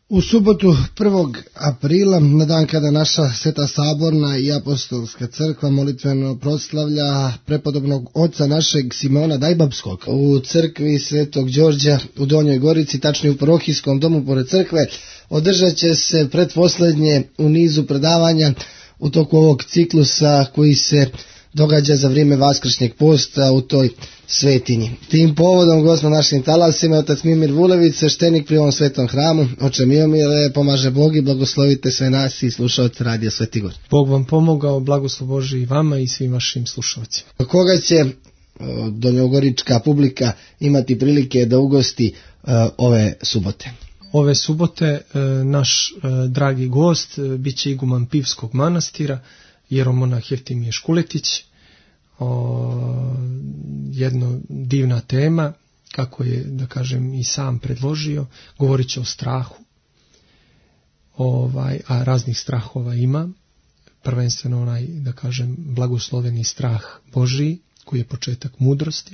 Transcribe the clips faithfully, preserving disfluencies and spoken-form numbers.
U subotu prvog aprila, na dan kada naša Sveta Saborna i Apostolska crkva molitveno proslavlja prepodobnog oca našeg Simeona Dajbabskog u crkvi Svetog Đorđa u Donjoj Gorici, tačnije u parohijskom domu pored crkve, održat će se pretposljednje u nizu predavanja u toku ovog ciklusa koji se događa za vrijeme vaskršnjeg posta u toj svetinji. Tim povodom gost na našim talasima je otac Mimir Vulević, sveštenik pri ovom svetom hramu. Oče Miomire, pomaže Bog i blagoslovite sve nas i slušalce Radija Sveti Gor. Bog vam pomogao, blagoslov Božji i vama i svim vašim slušalcima. Koga će donjogorička publika imati prilike da ugosti uh, ove subote? Ove subote uh, naš uh, dragi gost uh, bit će iguman Pivskog manastira, jeromonah Jeftimije Škuletić. O, jedno divna tema, kako je, da kažem, i sam predložio, govorit će o strahu, ovaj, a raznih strahova ima, prvenstveno onaj, da kažem, blagosloveni strah Božiji, koji je početak mudrosti,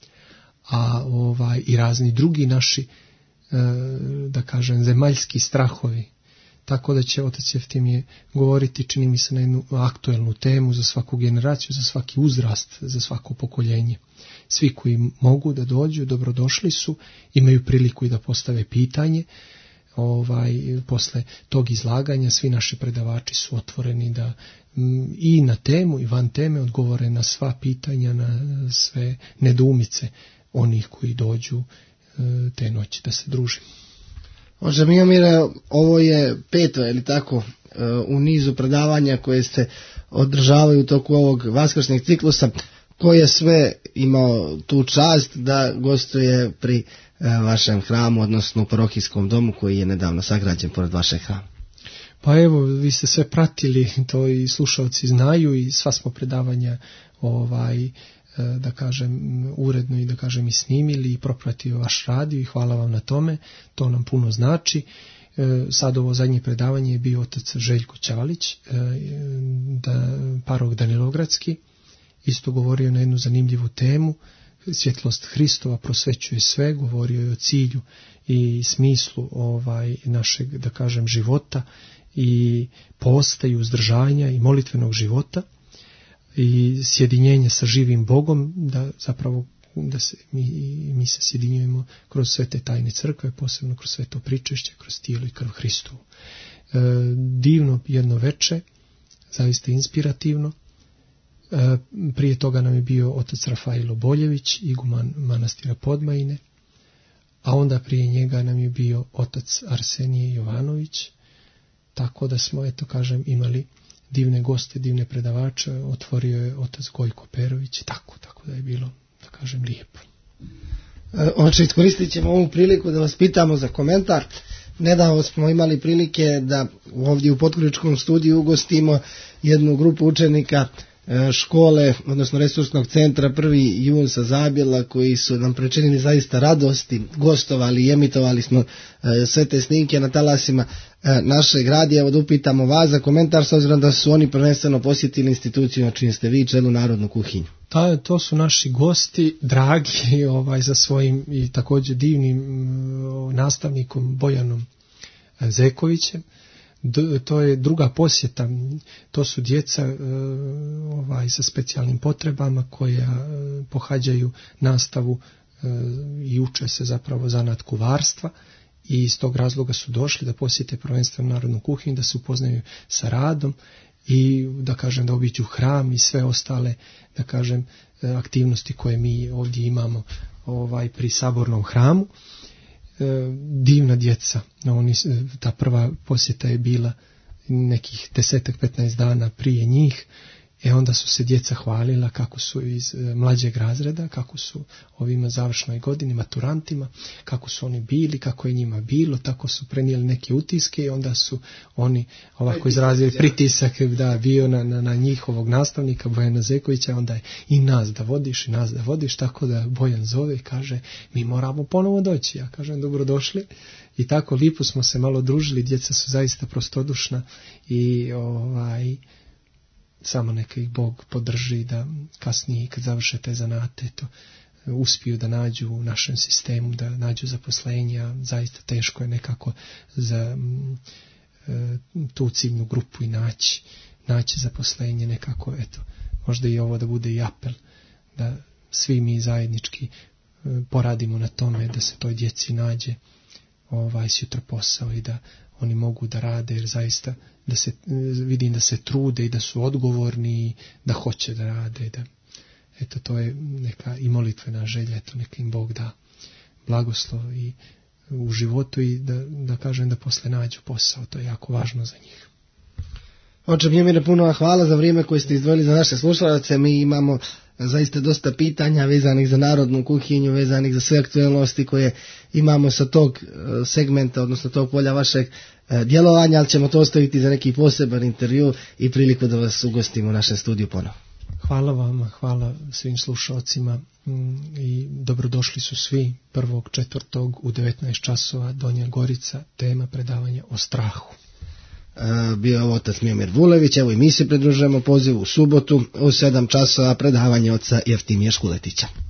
a ovaj, i razni drugi naši, e, da kažem, zemaljski strahovi. Tako da će otac Jeftimije govoriti, čini mi se, na jednu aktuelnu temu za svaku generaciju, za svaki uzrast, za svako pokoljenje. Svi koji mogu da dođu, dobrodošli su, imaju priliku i da postave pitanje. Ovaj, posle tog izlaganja svi naši predavači su otvoreni da m, i na temu i van teme odgovore na sva pitanja, na sve nedoumice onih koji dođu e, te noći da se družimo. Oče Miomire, ovo je peto, je li tako, u nizu predavanja koje se održavaju u toku ovog vaskršnjeg ciklusa. Ko je sve imao tu čast da gostuje pri vašem hramu, odnosno u parohijskom domu koji je nedavno sagrađen pored vašeg hrama? Pa evo, vi ste sve pratili, to i slušalci znaju i sva smo predavanja ovaj, da kažem, uredno i da kažem i snimili i propratio vaš radio i hvala vam na tome, to nam puno znači. Sad ovo zadnje predavanje je bio otac Željko Ćalić, da, parok Danilogradski, isto govorio na jednu zanimljivu temu, svjetlost Hristova prosvećuje sve, govorio je o cilju i smislu ovaj našeg, da kažem, života i posta i uzdržanja i molitvenog života i sjedinjenje sa živim Bogom, da zapravo da se, mi, mi se sjedinjujemo kroz sve te tajne crkve, posebno kroz sve to pričešće, kroz tijelo i krv Hristovu. E, divno jedno veče, zaista inspirativno. E, prije toga nam je bio otac Rafailo Boljević, iguman manastira Podmajine, a onda prije njega nam je bio otac Arsenije Jovanović, tako da smo, eto kažem, imali divne goste, divne predavače, otvorio je otac Gojko Perović, tako, tako da je bilo, da kažem, lijepo. Oče, iskoristit ćemo ovu priliku da vas pitamo za komentar. Nedavno smo imali prilike da ovdje u Podgoričkom studiju ugostimo jednu grupu učenika škole, odnosno resursnog centra prvi jun sa Zabjela, koji su nam pričinili zaista radosti, gostovali i emitovali smo e, sve te snimke na talasima e, našeg radija. Evo da upitamo vas za komentar, s obzirom da su oni prvenstveno posjetili instituciju na čim ste vi čelu Narodnu kuhinju. Ta, to su naši gosti, dragi ovaj, za svojim i također divnim m, nastavnikom Bojanom Zekovićem. D, to je druga posjeta, to su djeca e, ovaj, sa specijalnim potrebama koja e, pohađaju nastavu e, i uče se zapravo zanat kuvarstva i iz tog razloga su došli da posjete prvenstveno Narodnu kuhinju, da se upoznaju sa radom i da kažem da obiđu hram i sve ostale, da kažem, aktivnosti koje mi ovdje imamo ovaj, pri sabornom hramu. Divna djeca, oni, ta prva posjeta je bila nekih desetak, petnaest dana prije njih, e onda su se djeca hvalila kako su iz mlađeg razreda, kako su ovima završnoj godini, maturantima, kako su oni bili, kako je njima bilo, tako su prenijeli neke utiske i onda su oni ovako izrazili pritisak da bio na, na, na njihovog nastavnika Bojana Zekovića, onda je i nas da vodiš, i nas da vodiš, tako da Bojan zove i kaže mi moramo ponovo doći. Ja kažem dobrodošli i tako lipo smo se malo družili, djeca su zaista prostodušna i ovaj samo neka ih Bog podrži da kasnije kad završe te zanate to uspiju da nađu u našem sistemu, da nađu zaposlenja. Zaista teško je nekako za tu ciljnu grupu i naći, naći zaposlenje nekako, eto, možda i ovo da bude i apel, da svi mi zajednički poradimo na tome da se toj djeci nađe ovaj sutra posao i da oni mogu da rade, jer zaista da se, vidim da se trude i da su odgovorni i da hoće da rade. Da, eto, to je neka i molitvena želja, eto, neka im Bog da blagoslov i u životu i da, da kažem da posle nađu posao, to je jako važno za njih. Oče Mjemire, puno hvala za vrijeme koje ste izdvojili za naše slušalce. Mi imamo zaista dosta pitanja vezanih za narodnu kuhinju, vezanih za sve aktualnosti koje imamo sa tog segmenta, odnosno tog polja vašeg djelovanja, ali ćemo to ostaviti za neki poseban intervju i priliku da vas ugostimo u našem studiju ponovo. Hvala vam, hvala svim slušalcima i dobrodošli su svi prvog četvrtog u devetnaest časova, Donja Gorica, tema predavanja o strahu. Bio je otac Mjomir Vulević, evo i mi se pridružujemo pozivu u subotu u sedam časova, predavanje oca Jeftimija Škuletića.